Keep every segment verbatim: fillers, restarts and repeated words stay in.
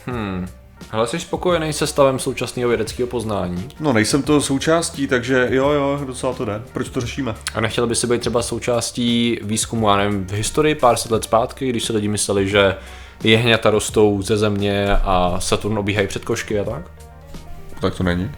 Hmm. Ale jsi spokojený se stavem současného vědeckého poznání? No nejsem to součástí, takže jo, jo, docela to jde. Proč to řešíme? A nechtěl by si být třeba součástí výzkumu, já nevím, v historii pár set let zpátky, když se lidi mysleli, že jehňata rostou ze země a Saturn obíhají před košky a tak? Tak to není.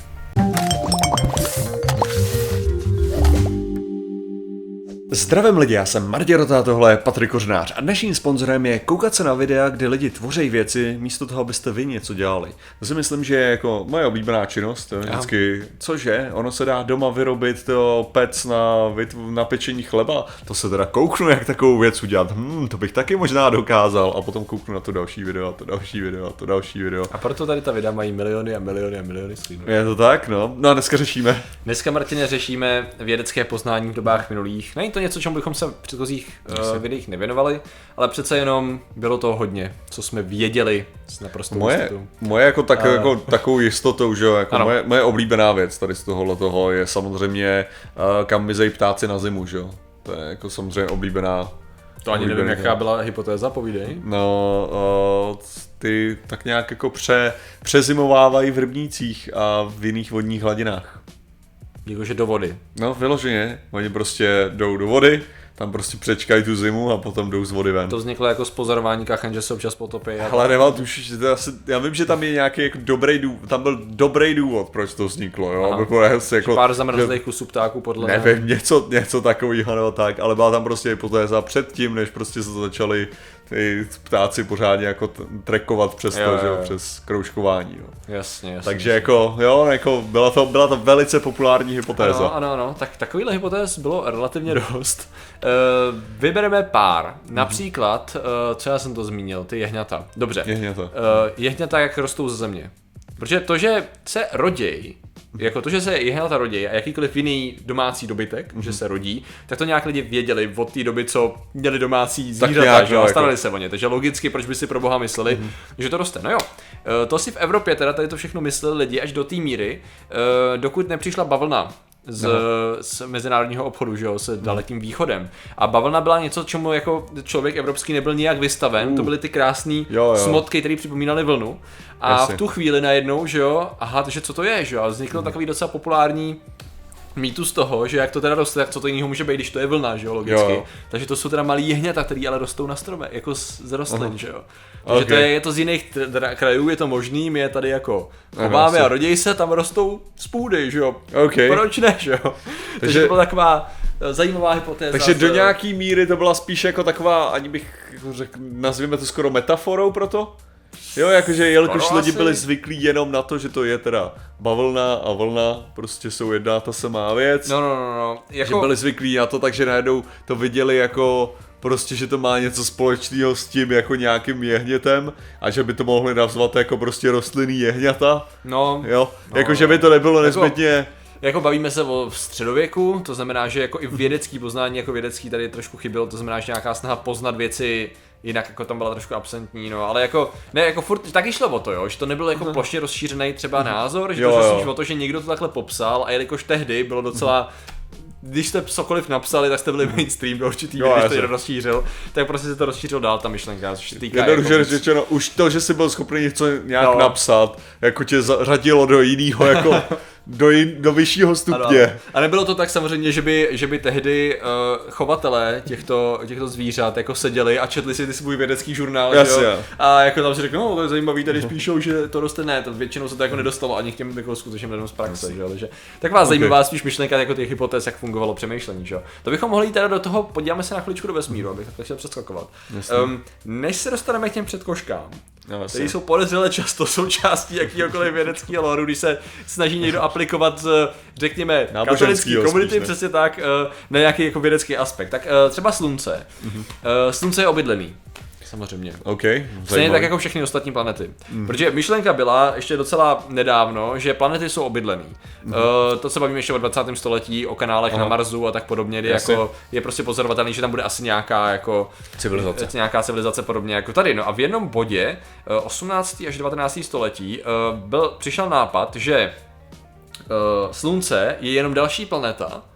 Zdravím lidi, já jsem Martě Rota, tohle je Patrik Kořenář a dnešním sponzorem je koukat se na videa, kde lidi tvoří věci místo toho, abyste vy něco dělali. To si myslím, že je jako moje oblíbená činnost, vždycky, cože, ono se dá doma vyrobit to pec na, na pečení chleba, to se teda kouknu, jak takovou věc udělat, hm, to bych taky možná dokázal a potom kouknu na to další video, a to další video, a to další video. A proto tady ta videa mají miliony a miliony a miliony streamů. Je to tak, no. No a dneska řešíme. Dneska, Martine, řešíme vědecké poznání v dobách minulých. Není to něco, čemu bychom se v předchozích uh, videích nevěnovali, ale přece jenom bylo toho hodně, co jsme věděli s naprostou moje, jistotou. Moje jako, tak, uh, jako takovou jistotou, že jo, jako moje, moje oblíbená věc tady z tohohle toho je samozřejmě uh, kam mizejí ptáci na zimu, že jo. To je jako samozřejmě oblíbená. To ani nevím, jaká byla hypotéza, povídej. No, uh, ty tak nějak jako pře, přezimovávají v rybnících a v jiných vodních hladinách. Jakože do vody. No, vyloženě. Oni prostě jdou do vody, tam prostě přečkají tu zimu a potom jdou z vody ven. To vzniklo jako z pozorování kachan, že se občas potopí. Ale nemám tušit, to asi, já vím, že tam je nějaký jako dobrý důvod, tam byl dobrý důvod, proč to vzniklo, jo. Bylo jako, pár zamrzlých kusů ptáků podle nevím, něco, něco takového nebo tak, ale byla tam prostě hypotéza předtím, než prostě se začali ty ptáci pořádně jako t- trekovat přes jo, to, jo, že jo. přes kroužkování, jo. Jasně, jasně. Takže jako, jo, jako byla to, byla to velice populární hypotéza. Ano, ano, ano, tak takovýhle hypotéz bylo relativně dost. Uh, vybereme pár, například, uh, co já jsem to zmínil, ty jehňata. Dobře, jehňata, uh, jehňata jak rostou ze země. Protože to, že se roděj, jako to, že se jehňata rodějí a jakýkoliv jiný domácí dobytek, mm-hmm. že se rodí, tak to nějak lidi věděli od té doby, co měli domácí zvířata, že jo, a starali se o ně. Takže logicky, proč by si pro boha mysleli, mm-hmm. že to roste. No jo, to si v Evropě teda tady to všechno mysleli lidi až do té míry, dokud nepřišla bavlna z, z mezinárodního obchodu, že jo, s dalekým východem. A bavlna byla něco, čemu jako člověk evropský nebyl nijak vystaven, uh. to byly ty krásný jo, jo. smotky, které připomínaly vlnu. A Jasně. v tu chvíli najednou, že jo, aha, takže co to je, že jo, a vznikl mm. takový docela populární mýtus toho, že jak to teda roste, tak co to jiného může být, když to je vlna, že jo, logicky. Jo. Takže to jsou teda malý jehňata, který ale rostou na stromech, jako z rostlin, uh-huh. že jo. Takže okay. to je, je to z jiných teda krajů, je to možný, my je tady jako chováme a roděj se, tam rostou z půdy, že jo. Okay. Proč ne, že jo. Takže, takže to byla taková zajímavá hypotéza. Takže do nějaký míry to byla spíš jako taková, ani bych řekl, nazvěme to skoro metaforou pro to? Jo, jakože jelikož lidi byli zvyklí jenom na to, že to je teda bavlna a vlna, prostě jsou jedna ta samá věc. No, no, no, no. Jako... Že byli zvyklí na to, takže najednou to viděli jako prostě, že to má něco společného s tím jako nějakým jehnětem a že by to mohli nazvat jako prostě rostlinný jehňata. No. Jo, no, jakože by to nebylo nezbytně... Jako... Jako bavíme se o středověku, to znamená, že jako i vědecký poznání jako vědecký tady trošku chybělo, to znamená, že nějaká snaha poznat věci jinak jako tam byla trošku absentní, no, ale jako, ne, jako furt taky šlo o to, jo, že to nebyl jako plošně rozšířený třeba názor, že jo, to šlo o to, že někdo to takhle popsal a jelikož tehdy bylo docela, když jste cokoliv napsali, tak jste byli mainstream do určitý, jo, když to někdo rozšířil, tak prostě se to rozšířil dál ta myšlenka, což se týká jako víc... řečeno, už to, že jsi byl schopný něco nějak no. napsat, jako tě zařadilo do jiného, jako do, jin, do vyššího stupně. Ano. A nebylo to tak samozřejmě, že by, že by tehdy uh, chovatelé těchto, těchto zvířat jako seděli a četli si ty svůj vědecký žurnál, yes, jo? A jako tam si řekl, no to je zajímavý, tady spíšou, že to roste, ne, to většinou se to jako nedostalo ani k těm jako skutečně lidem z praxe, že jo? Takže taková okay. zajímavá spíš myšlenka jako těch hypotéz, jak fungovalo přemýšlení, že jo? To bychom mohli jít teda do toho, podíváme se na chviličku do vesmíru, abych takhle chtěl přeskakovat. Um, než se dostaneme k těm předkoškám, no, které jsou podezřele často součástí jakýhokoliv vědeckého loru, když se snaží někdo aplikovat z, řekněme, katolické komunity, přesně tak, na nějaký jako vědecký aspekt. Tak třeba slunce. Mm-hmm. Slunce je obydlený. Samozřejmě. Okay, stejně tak jako všechny ostatní planety. Mm. Protože myšlenka byla ještě docela nedávno, že planety jsou obydlený. Mm. Uh, to se bavíme ještě o dvacátém století, o kanálech Aha. na Marsu a tak podobně, kdy jako je prostě pozorovatelný, že tam bude asi nějaká jako civilizace. Nějaká civilizace podobně jako tady. No a v jednom bodě, uh, osmnáctého až devatenáctého století, uh, byl, přišel nápad, že uh, Slunce je jenom další planeta,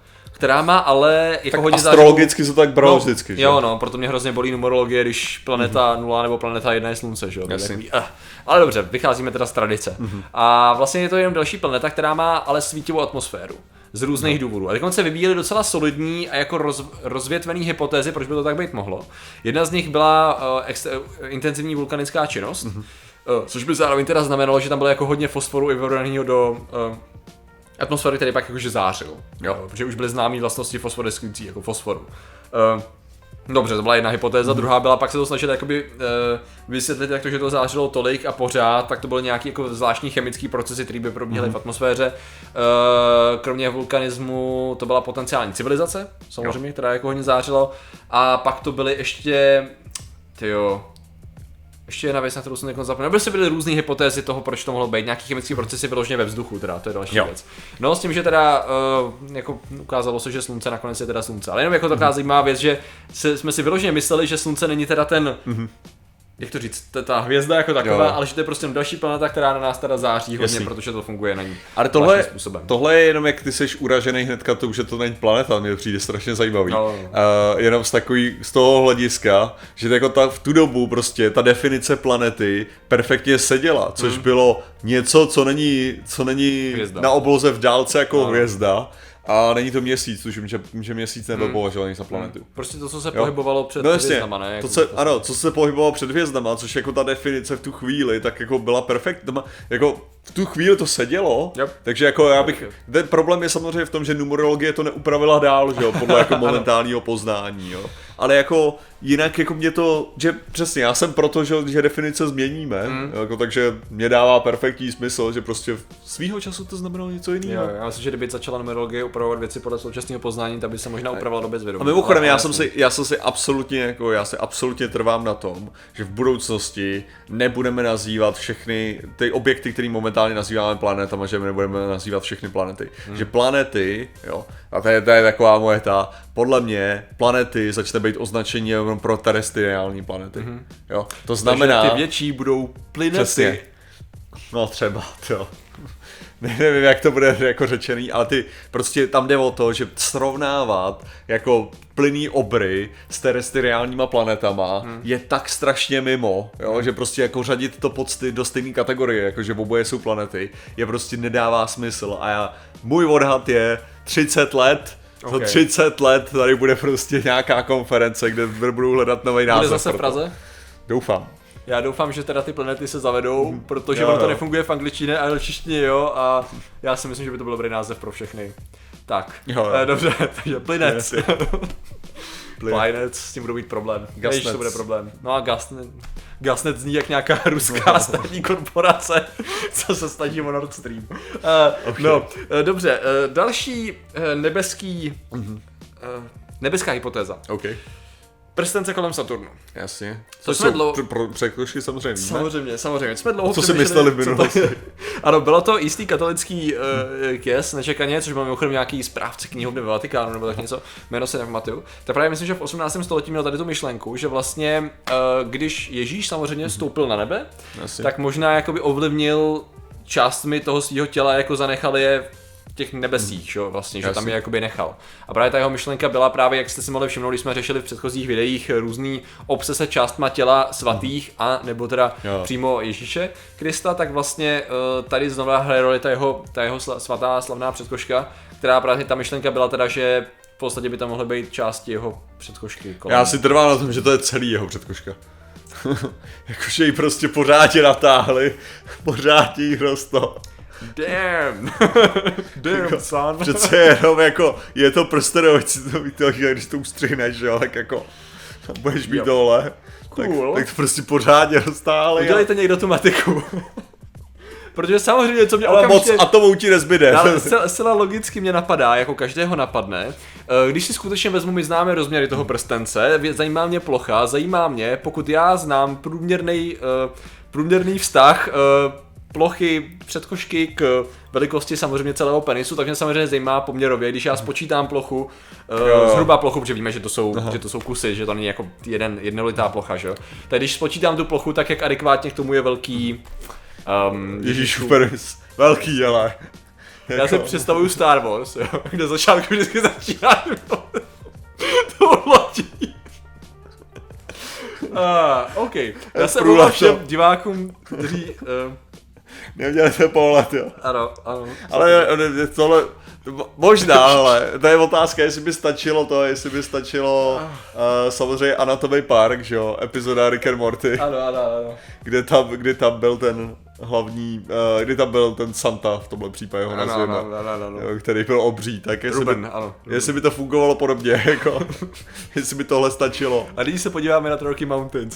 která má ale jako tak hodně astrologicky se to tak bralo no, vždycky, že? Jo, no, proto mě hrozně bolí numerologie, když planeta nula mm-hmm. nebo planeta jedna je slunce, že jo. Takový, uh. Ale dobře, vycházíme teda z tradice. Mm-hmm. A vlastně je to jenom další planeta, která má ale svítivou atmosféru. Z různých no. důvodů. A teď se vybíjely docela solidní a jako roz, rozvětvený hypotézy, proč by to tak být mohlo. Jedna z nich byla uh, ex, uh, intenzivní vulkanická činnost, mm-hmm. uh, což by zároveň teda znamenalo, že tam bylo jako hodně fosforu i vyvodaného do uh, atmosféry, který pak jakože zářil. Jo. Uh, protože už byly známé vlastnosti fosforeskující, jako fosforu. Uh, Dobře, to byla jedna hypotéza, mm. druhá byla, pak se to snažit jakoby, uh, vysvětlit, jak to, že to zářilo tolik a pořád, tak to byly nějaké jako zvláštní chemické procesy, které by probíhaly mm. v atmosféře. Uh, kromě vulkanismu to byla potenciální civilizace, samozřejmě, jo. která jako hodně zářilo. A pak to byly ještě, tyjo, ještě jedna věc, na kterou jsem někdo zapomněl. Byly se byly různé hypotézy toho, proč to mohlo být. Nějaký chemický procesy vyloženě ve vzduchu, teda, to je další jo. věc. No s tím, že teda uh, jako ukázalo se, že slunce nakonec je teda slunce. Ale jenom jako taková mm-hmm. zajímavá věc, že se, jsme si vyloženě mysleli, že slunce není teda ten, mm-hmm. jak to říct, ta hvězda jako taková, jo. ale že to je prostě další planeta, která na nás teda září hodně, Jasný. protože to funguje na ní. Ale tohle, tohle je jenom, jak ty jsi uražený hnedka to, že to není planeta, mě přijde strašně zajímavý. No. Uh, jenom z takový, z toho hlediska, že jako ta, v tu dobu prostě ta definice planety perfektně seděla, což hmm. bylo něco, co není, co není hvězda. Na obloze v dálce jako no. hvězda. A není to měsíc, což že, že měsíc nebyl hmm. považovaný za planetu. Hmm. Prostě to, co se jo. pohybovalo před no hvězdama, ne? To, co, ano, co se pohybovalo před hvězdama, což jako ta definice v tu chvíli, tak jako byla perfektní. Jako v tu chvíli to sedělo, yep. takže jako já bych, ten problém je samozřejmě v tom, že numerologie to neupravila dál, že jo, podle jako momentálního poznání, jo. Ale jako jinak jako mě to, že přesně, já jsem proto, že, že definice změníme, mm. jako, takže mě dává perfektní smysl, že prostě svýho času to znamenalo něco jiného. Já myslím, že kdyby začala numerologie upravovat věci podle současného poznání, tak by se možná upravila do bezvědomí. A mimochodem, já jsem si, já jsem si absolutně, jako já si absolutně trvám na tom, že v budoucnosti nebudeme nazývat všechny ty objekty, které momentálně nazýváme planetama, že my nebudeme nazývat všechny planety. Hmm. Že planety, jo, a to je, to je taková moje ta, podle mě planety začne být označení jenom pro terestriální planety. Hmm. Jo, to znamená... Takže ty větší budou plynety. Přesně. No třeba, to. Nevím, jak to bude jako řečený, ale ty prostě tam jde o to, že srovnávat jako plynný obry s terestriálníma planetama hmm. je tak strašně mimo, jo, hmm. že prostě jako řadit to pod sty, do stejné kategorie, jakože oboje jsou planety, je prostě nedává smysl a já, můj odhad je třicet let, okay. za třicet let tady bude prostě nějaká konference, kde budou hledat nový název. Bude zase v Praze? Doufám. Já doufám, že teda ty planety se zavedou, protože jo, vám to nefunguje v angličtině a češtině, jo, a já si myslím, že by to byl dobrý název pro všechny. Tak, jo, jo. Eh, dobře, takže Plynec. Plynec, s tím budou být problém. Gasnet. to bude problém. No a Gasnet, Gasnet zní jak nějaká ruská státní korporace, co se snaží o Nord Stream. Uh, okay. No, uh, dobře, uh, další uh, nebeský, uh, nebeská hypotéza. Okay. Prstence kolem Saturnu. Jasně. To jsme dlouho... Překročky samozřejmě. Samozřejmě, samozřejmě. Jsme dlouho co si mysleli v minulosti? Ano, bylo to jistý katolický uh, kněz, nečekaně, což byl mimochodem nějaký správce knihovny ve Vatikánu nebo tak něco, jméno se nepamatuju. Tak právě myslím, že v osmnáctém století měl tady tu myšlenku, že vlastně, uh, když Ježíš samozřejmě vstoupil na nebe, Jasně. tak možná jakoby ovlivnil částmi toho svého těla, jako zanechali je v těch nebesích, že, vlastně, že tam je jakoby nechal. A právě ta jeho myšlenka byla právě, jak jste si mohli všimnout, když jsme řešili v předchozích videích různý obsese částma těla svatých a nebo teda jo. přímo Ježíše Krista, tak vlastně tady znova hraje roli ta jeho, ta jeho svatá slavná předkoška, která právě ta myšlenka byla teda, že v podstatě by tam mohly být části jeho předkošky. Kolem. Já si trvám na tom, že to je celý jeho předkoška. Jakože ji prostě pořádně natáhli, pořádně jí rosto. Damn, damn jako, son. Přece jenom jako, je to prsterovic, to, když to ustřihneš, jo, tak jako, budeš mít dole, cool. tak, tak to prostě pořádně roztáhli. Udělejte a... někdo tu matiku. Protože samozřejmě, co mě ale okamžitě... moc atomů ti nezbyde. Ale zcela logicky mě napadá, jako každého napadne, když si skutečně vezmu, my známe rozměry toho prstence, zajímá mě plocha, zajímá mě, pokud já znám průměrný, průměrný vztah plochy předkošky k velikosti samozřejmě celého penisu, tak mě samozřejmě zajímá poměrově, když já spočítám plochu, uh, zhruba plochu, protože víme, že to jsou, že to jsou kusy, že to není jako jeden, jednolitá plocha, že jo. Tak když spočítám tu plochu, tak jak adekvátně k tomu je velký... Um, Ježíšův penis, velký, ale... Já si představuju Star Wars, jo, kde začátku vždycky začíná to lodí. Ah, OK. Já se omlouvám všem divákům, kteří... Uh... Neměli ten pohled, jo. Ano, ano. Ale tohle... Možná, ale to je otázka, jestli by stačilo to, jestli by stačilo uh, samozřejmě Anatomy Park, že jo, epizoda Rick and Morty. Ano, ano, ano. Kde tam, kdy tam byl ten hlavní, uh, kdy tam byl ten Santa, v tomhle případě ho nazvěme, ano, ano, ano, ano. Jo, který byl obří, tak jestli, Ruben, by, ano, jestli by to fungovalo podobně, jako, jestli by tohle stačilo. A nyní se podíváme na Rocky Mountains.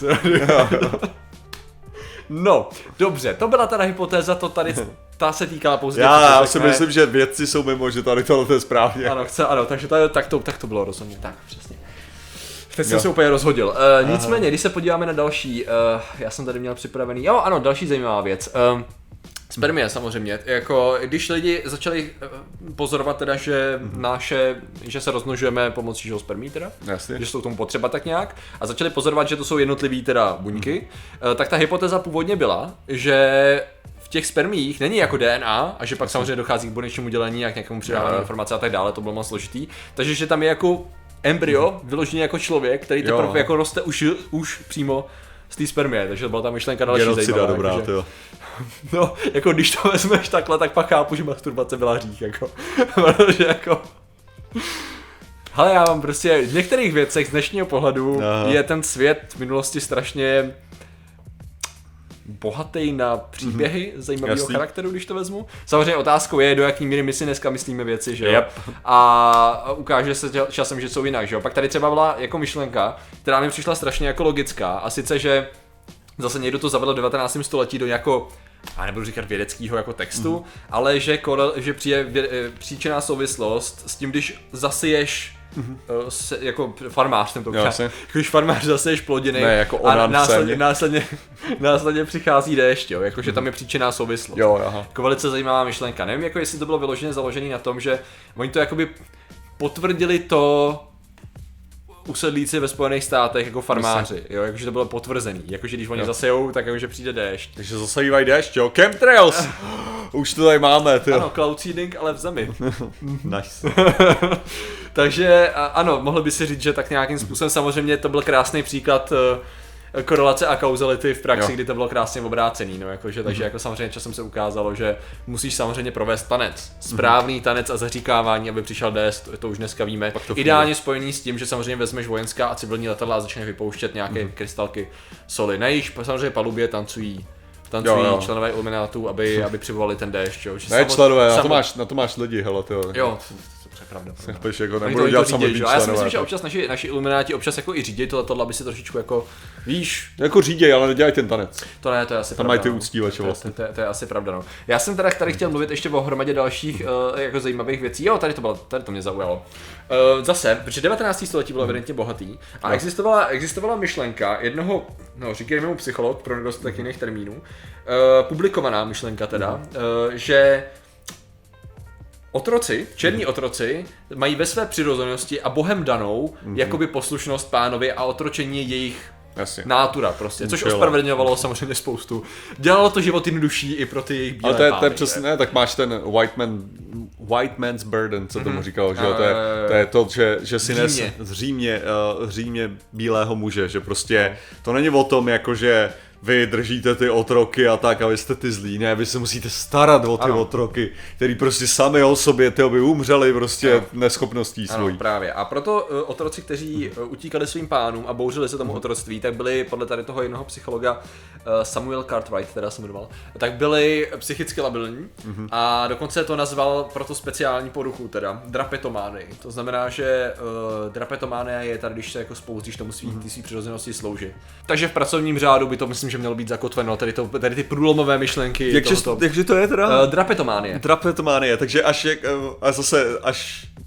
No, dobře, to byla teda hypotéza, to tady, ta se týkala pouze... Já, já si myslím, že vědci jsou mimo, že tady tohle je správně. Ano, chce, ano, takže to, tak, to, tak to bylo rozhodně, tak přesně. Teď jsem se úplně rozhodil. Uh, nicméně, když se podíváme na další, uh, já jsem tady měl připravený, jo ano, další zajímavá věc. Uh, Spermie samozřejmě, jako když lidi začali pozorovat teda, že naše, že se rozmnožujeme pomocí žil spermí teda, Jasně. že jsou tomu potřeba tak nějak a začali pozorovat, že to jsou jednotlivý teda buňky, mm. tak ta hypotéza původně byla, že v těch spermích není jako D N A a že pak samozřejmě dochází k buněčnímu dělení a k někomu předávání no. informace a tak dále, to bylo moc složitý, takže že tam je jako embryo, vyložený jako člověk, který teprve jako roste už, už přímo z té spermie, takže byla ta myšlenka další zajímavá. Dobrá, takže, jo. No, jako když to vezmeš takhle, tak pak chápu, že masturbace byla hřích, jako. Protože jako... Hele, já mám prostě v některých věcech z dnešního pohledu Aha. je ten svět v minulosti strašně bohatý na příběhy mm-hmm. zajímavého Jasný. charakteru, když to vezmu. Samozřejmě otázkou je, do jaký míry my si dneska myslíme věci, že jo? Yep. A ukáže se časem, že jsou jinak, že jo? Pak tady třeba byla jako myšlenka, která mi přišla strašně jako logická, a sice, že zase někdo to zavedl v devatenáctém století do nějakého, já nebudu říkat vědeckého jako textu, mm. ale že, korel, že přijde vě, příčinná souvislost s tím, když zasiješ mm-hmm. se, jako farmář, ten to když farmář zasiješ plodiny ne, jako a následně, následně, následně přichází déšť, jo, jakože mm. tam je příčinná souvislost. Jo, aha. Jako velice zajímavá myšlenka. Nevím, jako jestli to bylo vyloženě založené na tom, že oni to jakoby potvrdili to usedlíci ve Spojených státech jako farmáři, jo, jakože to bylo potvrzený, jakože když oni jo. zasejou, tak jakože přijde déšť. Takže zasajívají déšť, jo, chemtrails, už to tady máme, ty. Ano, cloud seeding, ale v zemi. Nice. Takže ano, mohli by si říct, že tak nějakým způsobem, samozřejmě to byl krásný příklad korelace a kauzality v praxi, jo. kdy to bylo krásně obrácený, no, jakože, takže mm-hmm. jako samozřejmě časem se ukázalo, že musíš samozřejmě provést tanec, správný tanec a zaříkávání, aby přišel déšť, to, to už dneska víme. Ideálně spojený s tím, že samozřejmě vezmeš vojenská a civilní letadla a začneš vypouštět nějaké mm-hmm. krystalky soli. Na jejich samozřejmě palubě tancují tancují jo, jo. členové Illuminátů, aby, aby přivolali ten déšť, jo. Ne členové, na to máš, na to máš lidi, hele, ty jo. Jo. Pravda, pravda. Jako nebudu dělat samotný členové. Já si myslím, že občas naši, naši Illumináti občas jako i řídějí to letadlo, aby si trošičku jako, víš... Jako řídějí, ale nedělají ten tanec. To ne, to je asi tam pravda. Tam mají ty úctívače vlastně. To, to, to, to je asi pravda, no. Já jsem teda tady chtěl mluvit ještě o hromadě dalších uh, jako zajímavých věcí. Jo, tady to bylo, tady to mě zaujalo. Uh, zase, protože devatenácté století bylo evidentně bohatý a no. existovala, existovala myšlenka jednoho, no říkejme mu psycholog, pro nedostatek jiných termínů, uh, publikovaná myšlenka teda, uh, že otroci, černí otroci, mají ve své přirozenosti a bohem danou mm-hmm. jakoby poslušnost pánovi a otročení jejich Jasně. nátura prostě, což ospravedlňovalo samozřejmě spoustu. Dělalo to život jednodušší i pro ty jejich bílé Ale to je, pány. To je přesně, ne, tak máš ten white man, white man's burden, co tomu říkal, že jo, to je, to je to, že, že si nes v Římě, uh, v Římě bílého muže, že prostě to není o tom, jako že vy držíte ty otroky a tak a vy jste ty zlí, ne, vy se musíte starat o ty ano. otroky, který prostě sami o sobě ty by umřeli prostě ano. neschopností svojí. Ano, právě. A proto uh, otroci, kteří uh, utíkali svým pánům a bouřili se tomu hmm. otroctví, tak byli podle tady toho jednoho psychologa uh, Samuel Cartwright, teda se jmenoval, tak byli psychicky labilní hmm. a dokonce to nazval proto speciální poruchu, teda drapetomány. To znamená, že uh, drapetománie je tady, když se jako spouzíš tomu svý, hmm. ty svý přirozenosti sloužit. Takže v pracovním řádu by to myslím, že mělo být zakotveno, tady, to, tady ty průlomové myšlenky. Jakže to je teda? Uh, drapetománie. Drapetománie, takže až jak, a zase až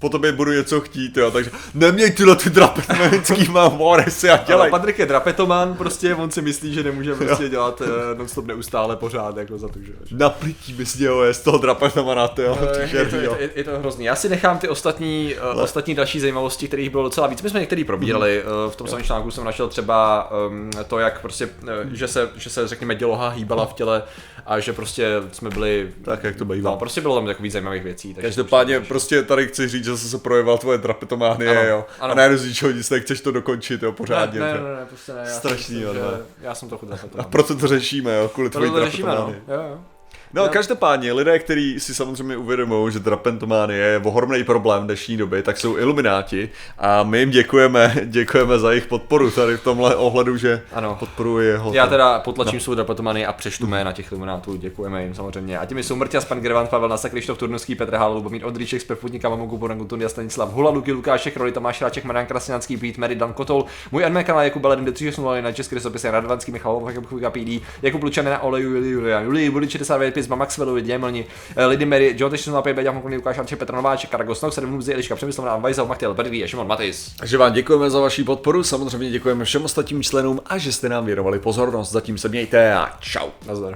po tobě budu něco chtít, jo, takže neměj tyhle ty drapetomanický mámoresy a dělej. Ale Patrik je drapetoman, prostě on si myslí, že nemůže prostě dělat uh, non-stop neustále pořád, jako za to, že... Naplití mi z něho je z toho drapetomana, ty jo, je, je, to, je, to, je, je to hrozný. Já si nechám ty ostatní, uh, ostatní další zajímavosti, kterých bylo docela víc. My jsme některý probírali, uh, v tom samém článku jsem našel třeba um, to, jak prostě, uh, že, se, že se řekněme děloha hýbala v těle a že prostě jsme byli... Tak, jak to bývá. No, prostě bylo tam takových zajímavých věcí. Každopádně prostě tady chci říct, že se projeval tvoje drapetománie, ano, jo. Ano. A najednou z ničeho nic nechceš to dokončit, jo, pořádně. Ne, ne, ne, ne prostě ne. Strašný, jo, ne. Já jsem trochu drapetoman. A proto to řešíme, jo, kvůli tvojí drapetománii. No. Jo, jo. No, každopádně, lidé, kteří si samozřejmě uvědomují, že drapentománie je ohromný problém v dnešní době, tak jsou ilumináti a my jim děkujeme, děkujeme za jejich podporu tady v tomhle ohledu, že ano. podporuje jeho. Já teda potlačím no. svou drapentomanii a přečtu jména těch iluminátů, děkujeme jim samozřejmě. A těmi jsou Mrťa, Span Gervant, Pavel Nasa, Krištof Turnský, Petr Hál, Lubomír Ondříček, Spevputník, Mamogu, Borangutun, Stanislav Hula, Luky, Lukášek, Roli, Tomáš Ráček, Marian Krasňanský, Pít, Mary, Dan Kotol, můj admin kanál Jakub Beledin, D tři šest nula na Český rysopis, Radvanský, Michal, Jakub P D, Jakub Lučanen, Oleju, Julian, Julii, Budi šedesát devět, Pizma, Maxwellovi, Děmlni, Lidi Mary, John Teštěn na pět, Beďa Honkovný, Lukáš Anče, Petr Nováček, Karagos, Nok, sedm Nuzi, Eliška Přemyslovna, Vajza, Machtěl, Berdy a Šimon Matis. Takže vám děkujeme za vaši podporu, samozřejmě děkujeme všem ostatním členům a že jste nám věnovali pozornost. Zatím se mějte a čau. Nazdar.